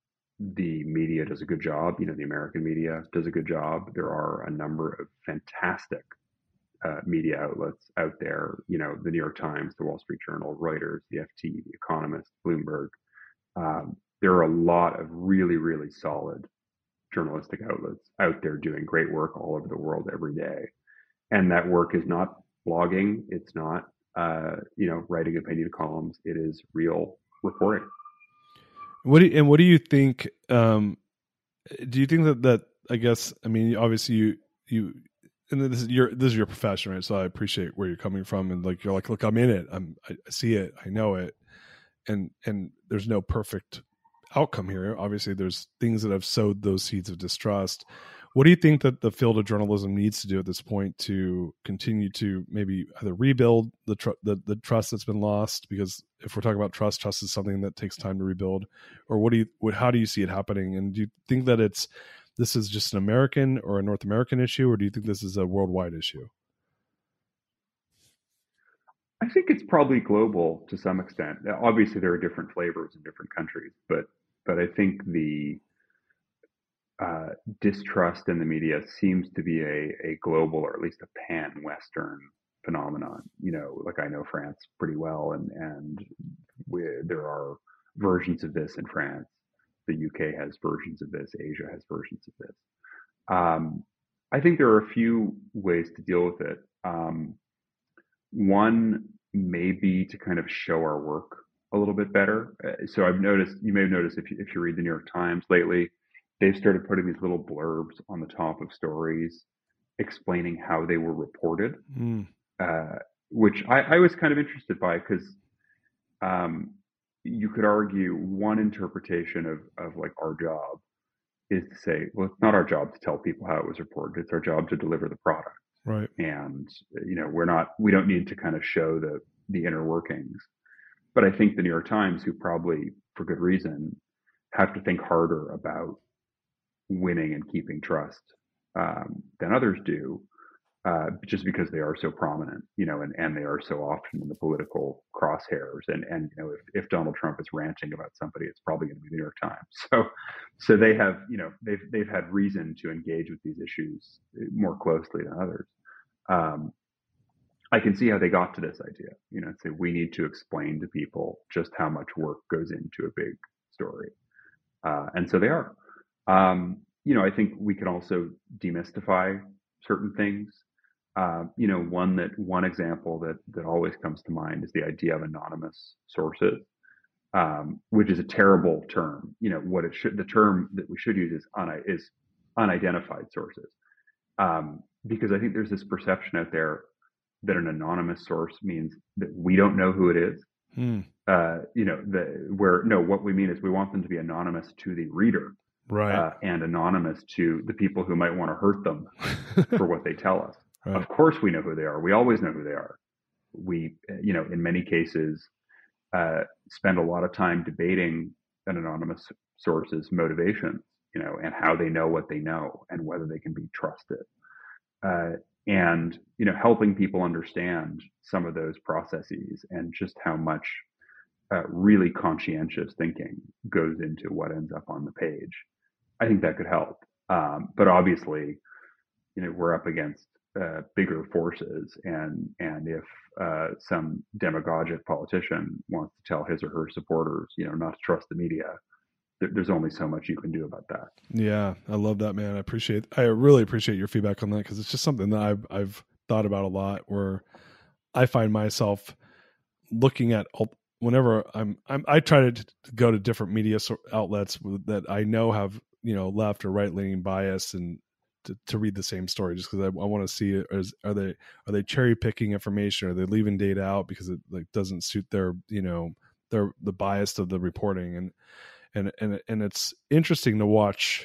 Speaker 3: the media does a good job. You know, the American media does a good job. There are a number of fantastic uh, media outlets out there, you know, the New York Times, the Wall Street Journal, Reuters, the F T, the Economist, Bloomberg. Um, there are a lot of really, really solid journalistic outlets out there doing great work all over the world every day. And that work is not blogging. It's not, uh, you know, writing opinion columns. It is real reporting.
Speaker 4: What do you, and what do you think, um, do you think that, that, I guess, I mean, obviously you, you, and this is your, this is your profession, right? So I appreciate where you're coming from. And like, you're like, look, I'm in it. I'm, I see it. I know it. And, and there's no perfect outcome here. Obviously there's things that have sowed those seeds of distrust. What do you think that the field of journalism needs to do at this point to continue to maybe either rebuild the tr- the, the trust that's been lost? Because if we're talking about trust, trust is something that takes time to rebuild. Or what do you, what, how do you see it happening? And do you think that it's this is just an American or a North American issue, or do you think this is a worldwide issue?
Speaker 3: I think it's probably global to some extent. Obviously, there are different flavors in different countries, but but I think the uh, distrust in the media seems to be a, a global, or at least a pan-Western phenomenon. You know, like I know France pretty well, and and we, there are versions of this in France. The U K has versions of this. Asia has versions of this. Um, I think there are a few ways to deal with it. Um, One may be to kind of show our work a little bit better. Uh, So I've noticed, you may have noticed if you, if you read the New York Times lately, they've started putting these little blurbs on the top of stories explaining how they were reported,
Speaker 4: Mm.
Speaker 3: uh, which I, I was kind of interested by because um, you could argue one interpretation of, of like our job is to say, well, it's not our job to tell people how it was reported. It's our job to deliver the product.
Speaker 4: Right.
Speaker 3: And, you know, we're not, we don't need to kind of show the, the inner workings. But I think the New York Times, who probably for good reason have to think harder about winning and keeping trust um, than others do, uh, just because they are so prominent, you know, and, and they are so often in the political crosshairs. And, and, you know, if, if Donald Trump is ranting about somebody, it's probably going to be the New York Times. So, so they have, you know, they've, they've had reason to engage with these issues more closely than others. Um, I can see how they got to this idea, you know, say we need to explain to people just how much work goes into a big story. Uh, and so they are. Um, you know, I think we can also demystify certain things. Uh, you know, one that one example that that always comes to mind is the idea of anonymous sources, um, which is a terrible term. You know, what it should the term that we should use is un, is unidentified sources, um, because I think there's this perception out there that an anonymous source means that we don't know who it is.
Speaker 4: Mm.
Speaker 3: Uh, you know, the where no, what we mean is we want them to be anonymous to the reader,
Speaker 4: Right.
Speaker 3: uh, and anonymous to the people who might want to hurt them for what they tell us.
Speaker 4: Right.
Speaker 3: Of course, we know who they are. We always know who they are. We, you know, in many cases, uh, spend a lot of time debating an anonymous source's motivations, you know, and how they know what they know and whether they can be trusted. Uh, and, you know, helping people understand some of those processes and just how much uh, really conscientious thinking goes into what ends up on the page. I think that could help. Um, but obviously, you know, we're up against uh, bigger forces, and and if uh, some demagogic politician wants to tell his or her supporters, you know, not to trust the media, there, there's only so much you can do about that.
Speaker 4: Yeah, I love that, man. I appreciate, I really appreciate your feedback on that, because it's just something that I've I've thought about a lot. Where I find myself looking at whenever I'm, I'm I try to go to different media outlets that I know have, you know, left or right leaning bias, and to, to read the same story, just because I, I want to see it. Is, are they are they cherry picking information? Are they leaving data out because it like doesn't suit their, you know, their the bias of the reporting? And and and and it's interesting to watch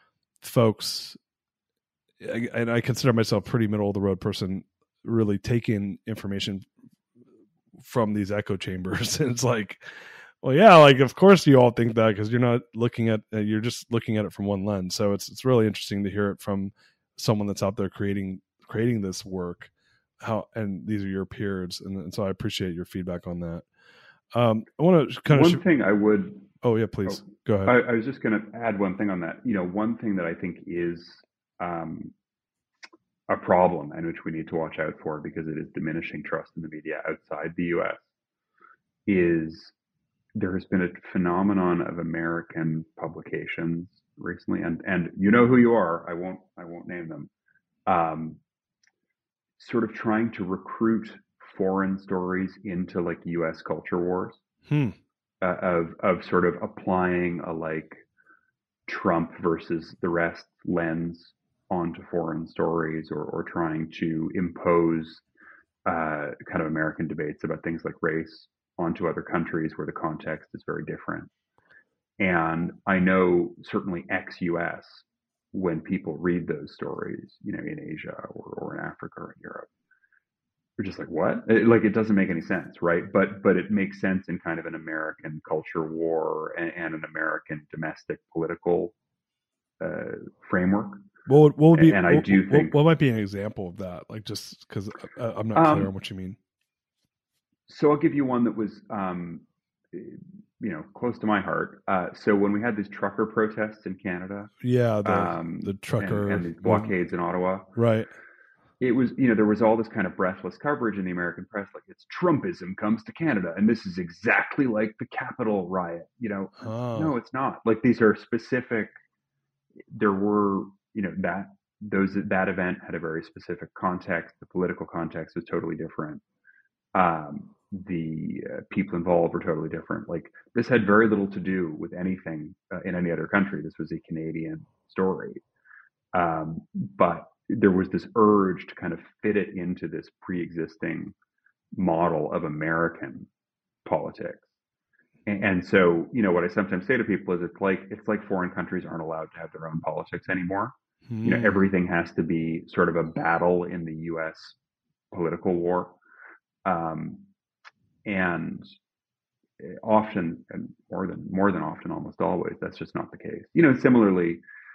Speaker 4: folks. And I consider myself a pretty middle of the road person, really taking information from these echo chambers. And it's like, well, yeah, like, of course you all think that, because you're not looking at, you're just looking at it from one lens. So it's, it's really interesting to hear it from someone that's out there creating, creating this work, how, and these are your peers. And, and so I appreciate your feedback on that. Um, I want to kind of,
Speaker 3: one sh- thing I would,
Speaker 4: Oh yeah, please
Speaker 3: oh,
Speaker 4: go ahead.
Speaker 3: I, I was just going to add one thing on that. You know, one thing that I think is, um, a problem and which we need to watch out for, because it is diminishing trust in the media outside the U S, is there has been a phenomenon of American publications recently, and and you know who you are. I won't I won't name them. Um, sort of trying to recruit foreign stories into like U S culture wars,
Speaker 4: Hmm.
Speaker 3: uh, of of sort of applying a like Trump versus the rest lens onto foreign stories, or or trying to impose uh, kind of American debates about things like race onto other countries where the context is very different. And I know certainly ex-U S, when people read those stories, you know, in Asia or, or in Africa or in Europe. We're just like, what? It, like, it doesn't make any sense, right? But but it makes sense in kind of an American culture war and, and an American domestic political uh, framework.
Speaker 4: What would, what would be?
Speaker 3: And I
Speaker 4: what,
Speaker 3: do
Speaker 4: what,
Speaker 3: think
Speaker 4: what might be an example of that? Like, just because I'm not
Speaker 3: um,
Speaker 4: clear on what you mean.
Speaker 3: So I'll give you one that was, um, you know, close to my heart. Uh, so when we had these trucker protests in Canada,
Speaker 4: yeah, the
Speaker 3: um,
Speaker 4: the trucker
Speaker 3: and, and the blockades in Ottawa,
Speaker 4: right?
Speaker 3: It was, you know, there was all this kind of breathless coverage in the American press, like it's Trumpism comes to Canada, and this is exactly like the Capitol riot. You know,
Speaker 4: Oh.
Speaker 3: no, it's not. Like these are specific. There were, you know, that those that event had a very specific context. The political context was totally different. Um, the uh, people involved were totally different. Like this had very little to do with anything uh, in any other country. This was a Canadian story, um, but there was this urge to kind of fit it into this pre-existing model of American politics. And, and so, you know, what I sometimes say to people is it's like, it's like foreign countries aren't allowed to have their own politics anymore. Hmm. You know, everything has to be sort of a battle in the U S political war. Um, and often, and more than, more than often, almost always, that's just not the case. You know, similarly,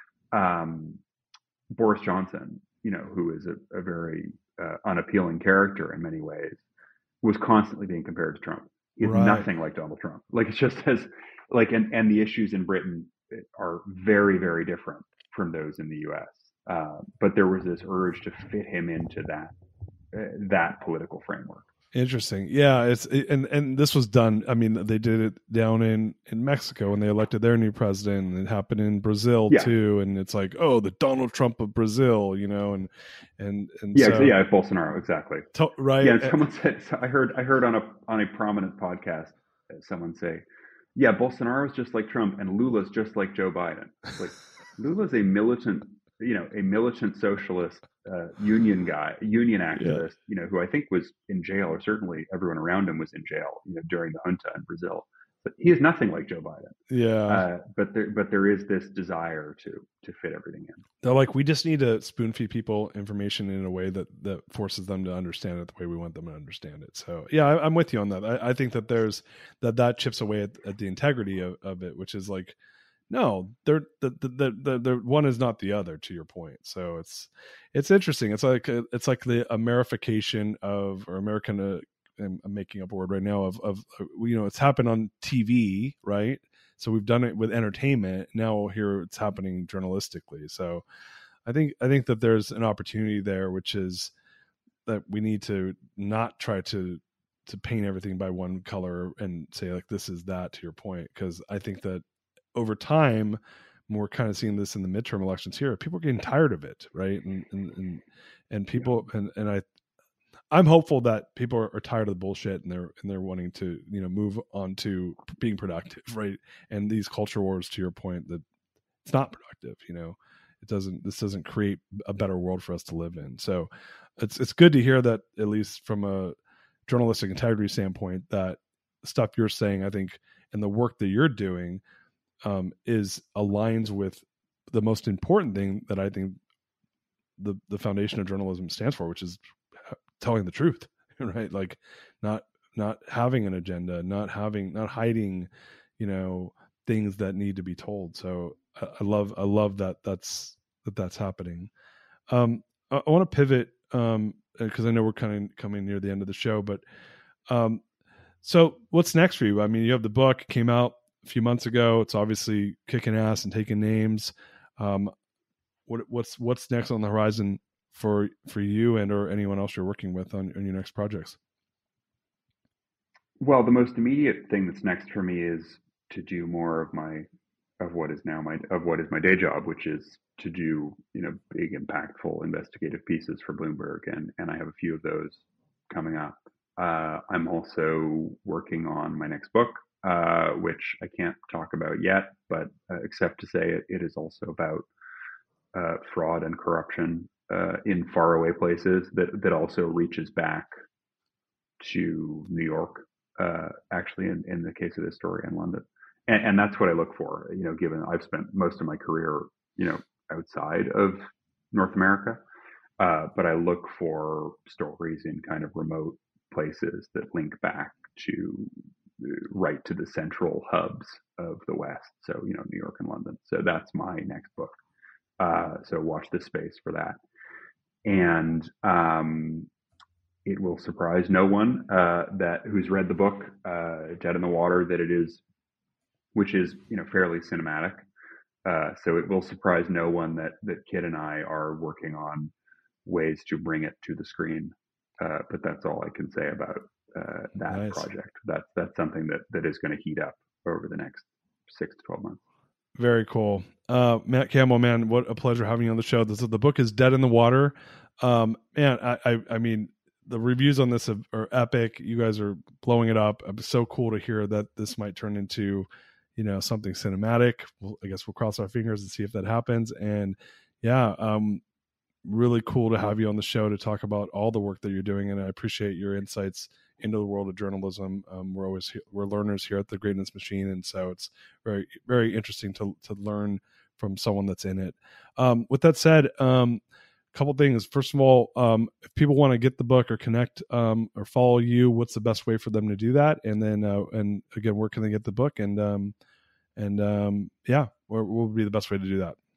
Speaker 3: um, Boris Johnson, you know, who is a, a very uh, unappealing character in many ways, was constantly being compared to Trump. He's right. Nothing like Donald Trump. Like it's just as like, and, and the issues in Britain are very, very different from those in the U S. Uh, but there was this urge to fit him into that uh, that political framework.
Speaker 4: Interesting. Yeah, it's and and this was done. I mean, they did it down in in Mexico when they elected their new president, and it happened in Brazil yeah. too. And it's like, oh, the Donald Trump of Brazil, you know, and and and
Speaker 3: yeah,
Speaker 4: so,
Speaker 3: yeah, Bolsonaro, exactly.
Speaker 4: To, right.
Speaker 3: Yeah, and someone said. I heard I heard on a on a prominent podcast someone say, yeah, Bolsonaro's just like Trump, and Lula's just like Joe Biden. It's like Lula's a militant, you know, a militant socialist. Uh, union guy, union activist, yeah. you know, who I think was in jail, or certainly everyone around him was in jail, you know, during the junta in Brazil. But he is nothing like Joe Biden.
Speaker 4: Yeah.
Speaker 3: Uh, but there, but there is this desire to to fit everything in.
Speaker 4: They're like, we just need to spoon feed people information in a way that that forces them to understand it the way we want them to understand it. So yeah, I, I'm with you on that. I, I think that there's that that chips away at, at the integrity of, of it, which is like. No, they're the, the the the one is not the other. To your point, so it's it's interesting. It's like a, it's like the Amerification of or American. Uh, I'm, I'm making up a word right now of of you know it's happened on T V, right? So we've done it with entertainment. Now here it's happening journalistically. So I think I think that there's an opportunity there, which is that we need to not try to to paint everything by one color and say like this is that. To your point, because I think that. Over time, we're kind of seeing this in the midterm elections here. People are getting tired of it, right? And and and, and people and, and I, I'm hopeful that people are, are tired of the bullshit and they're and they're wanting to you know move on to being productive, right? And these culture wars, to your point, that it's not productive. You know, it doesn't. This doesn't create a better world for us to live in. So it's it's good to hear that at least from a journalistic integrity standpoint, that stuff you're saying, I think, and the work that you're doing. Um, is aligns with the most important thing that I think the the foundation of journalism stands for, which is telling the truth, right? Like not not having an agenda, not having not hiding, you know, things that need to be told. So I, I love I love that that's that that's happening. Um, I, I want to pivot um, because I know we're kind of coming near the end of the show, but um, so what's next for you? I mean, you have the book came out a few months ago. It's obviously kicking ass and taking names. Um, what, what's what's next on the horizon for for you and or anyone else you're working with on, on your next projects?
Speaker 3: Well, the most immediate thing that's next for me is to do more of my of what is now my of what is my day job, which is to do you know big, impactful, investigative pieces for Bloomberg, and and I have a few of those coming up. Uh, I'm also working on my next book. Uh, which I can't talk about yet, but uh, except to say it, it is also about uh, fraud and corruption uh, in faraway places that, that also reaches back to New York, uh, actually in, in the case of this story in London. And, and that's what I look for, you know, given I've spent most of my career, you know, outside of North America. Uh, but I look for stories in kind of remote places that link back to right to the central hubs of the West. So, you know, New York and London. So that's my next book. Uh, so watch this space for that. And um, it will surprise no one uh, that who's read the book, uh, Dead in the Water, that it is, which is, you know, fairly cinematic. Uh, so it will surprise no one that that Kit and I are working on ways to bring it to the screen. Uh, but that's all I can say about uh, that nice. project. That's that's something that that is going to heat up over the next six to twelve months.
Speaker 4: Very cool. Uh, Matt Campbell, man, what a pleasure having you on the show. This, the book is Dead in the Water. Um, man, I, I, I mean, the reviews on this are epic. You guys are blowing it up. It's so cool to hear that this might turn into, you know, something cinematic. Well, I guess we'll cross our fingers and see if that happens. And yeah, um, really cool to have you on the show to talk about all the work that you're doing. And I appreciate your insights into the world of journalism. Um, we're always, we're learners here at the Greatness Machine. And so it's very, very interesting to, to learn from someone that's in it. Um, with that said, um, a couple things. First of all, um, if people want to get the book or connect um, or follow you, what's the best way for them to do that? And then, uh, and again, where can they get the book? And, um, and um, yeah, what, what would be the best way to do that?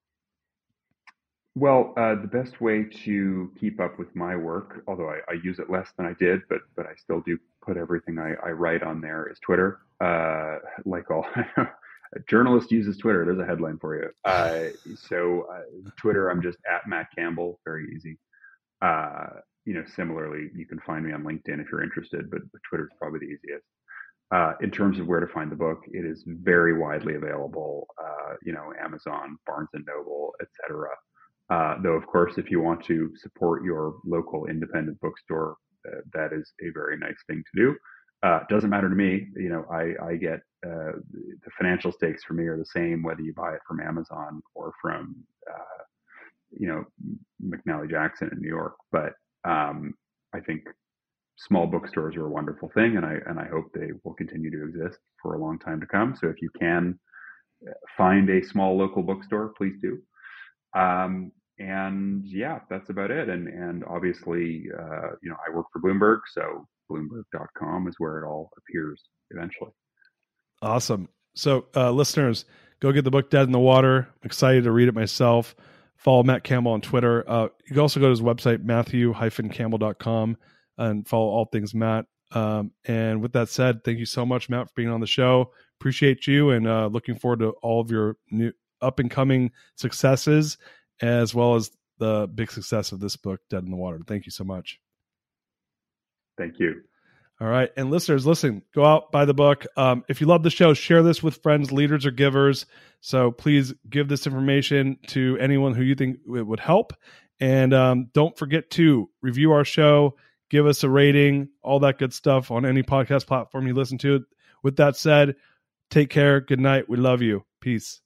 Speaker 3: Well, uh, the best way to keep up with my work, although I, I use it less than I did, but but I still do put everything I, I write on there, is Twitter. Uh, like all a journalist uses Twitter. There's a headline for you. Uh, so uh, Twitter, I'm just at Matt Campbell. Very easy. Uh, you know, similarly, you can find me on LinkedIn if you're interested, but, but Twitter is probably the easiest. Uh, in terms of where to find the book, it is very widely available. Uh, you know, Amazon, Barnes and Noble, et cetera. Uh, though, of course, if you want to support your local independent bookstore, uh, that is a very nice thing to do. Uh, doesn't matter to me. You know, I, I get uh, the financial stakes for me are the same whether you buy it from Amazon or from, uh, you know, McNally Jackson in New York. But um, I think small bookstores are a wonderful thing, and I and I hope they will continue to exist for a long time to come. So if you can find a small local bookstore, please do. Um, and yeah, that's about it. And, and obviously, uh, you know, I work for Bloomberg, so Bloomberg dot com is where it all appears eventually.
Speaker 4: Awesome. So, uh, listeners, go get the book Dead in the Water. I'm excited to read it myself. Follow Matt Campbell on Twitter. Uh, you can also go to his website, matthew dash campbell dot com, and follow all things Matt. Um, and with that said, thank you so much, Matt, for being on the show. Appreciate you, and uh, looking forward to all of your new up and coming successes, as well as the big success of this book, Dead in the Water. Thank you so much.
Speaker 3: Thank you.
Speaker 4: All right. And listeners, listen, go out, buy the book. Um, if you love the show, share this with friends, leaders, or givers. So please give this information to anyone who you think it would help. And um, don't forget to review our show, give us a rating, all that good stuff on any podcast platform you listen to. With that said, take care. Good night. We love you. Peace.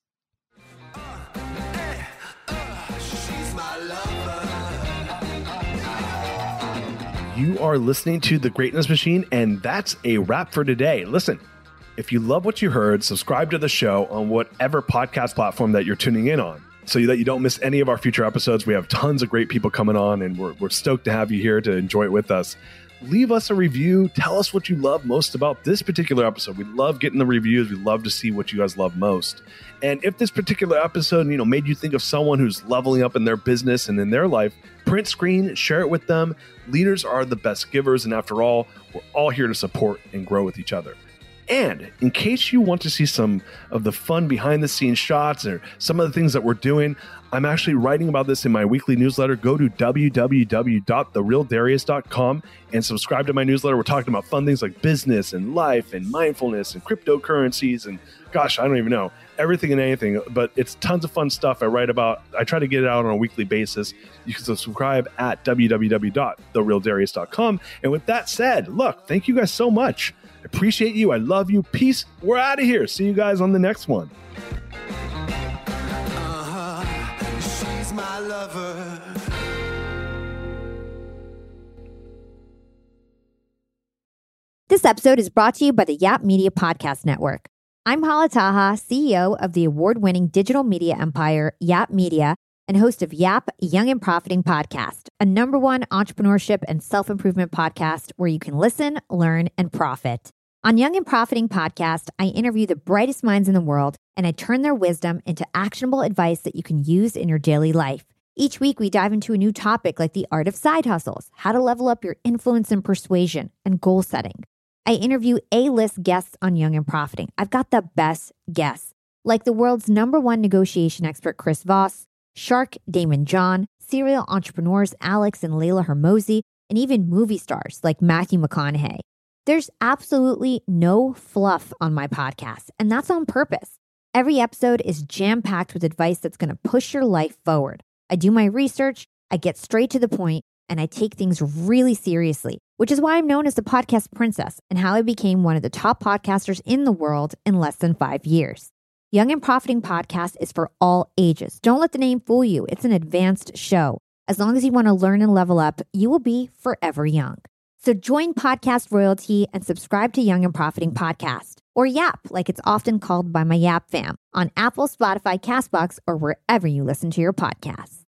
Speaker 1: You are listening to The Greatness Machine, and that's a wrap for today. Listen, if you love what you heard, subscribe to the show on whatever podcast platform that you're tuning in on so that you don't miss any of our future episodes. We have tons of great people coming on, and we're, we're stoked to have you here to enjoy it with us. Leave us a review. Tell us what you love most about this particular episode. We love getting the reviews. We love to see what you guys love most. And if this particular episode, you know, made you think of someone who's leveling up in their business and in their life, print screen, share it with them. Leaders are the best givers. And after all, we're all here to support and grow with each other. And in case you want to see some of the fun behind the scenes shots or some of the things that we're doing, I'm actually writing about this in my weekly newsletter. Go to w w w dot the real darius dot com and subscribe to my newsletter. We're talking about fun things like business and life and mindfulness and cryptocurrencies and gosh, I don't even know, everything and anything, but it's tons of fun stuff I write about. I try to get it out on a weekly basis. You can subscribe at w w w dot the real darius dot com. And with that said, look, thank you guys so much. I appreciate you. I love you. Peace. We're out of here. See you guys on the next one.
Speaker 5: This episode is brought to you by the Yap Media Podcast Network. I'm Hala Taha, C E O of the award-winning digital media empire, Yap Media, and host of Yap Young and Profiting Podcast, a number one entrepreneurship and self-improvement podcast where you can listen, learn, and profit. On Young and Profiting Podcast, I interview the brightest minds in the world, and I turn their wisdom into actionable advice that you can use in your daily life. Each week, we dive into a new topic like the art of side hustles, how to level up your influence and persuasion, and goal setting. I interview A-list guests on Young and Profiting. I've got the best guests, like the world's number one negotiation expert, Chris Voss, Shark Damon John, serial entrepreneurs Alex and Layla Hermosi, and even movie stars like Matthew McConaughey. There's absolutely no fluff on my podcast, and that's on purpose. Every episode is jam-packed with advice that's going to push your life forward. I do my research, I get straight to the point, and I take things really seriously, which is why I'm known as the podcast princess and how I became one of the top podcasters in the world in less than five years. Young and Profiting Podcast is for all ages. Don't let the name fool you. It's an advanced show. As long as you want to learn and level up, you will be forever young. So join Podcast Royalty and subscribe to Young and Profiting Podcast, or Yap, like it's often called by my Yap fam, on Apple, Spotify, CastBox, or wherever you listen to your podcasts.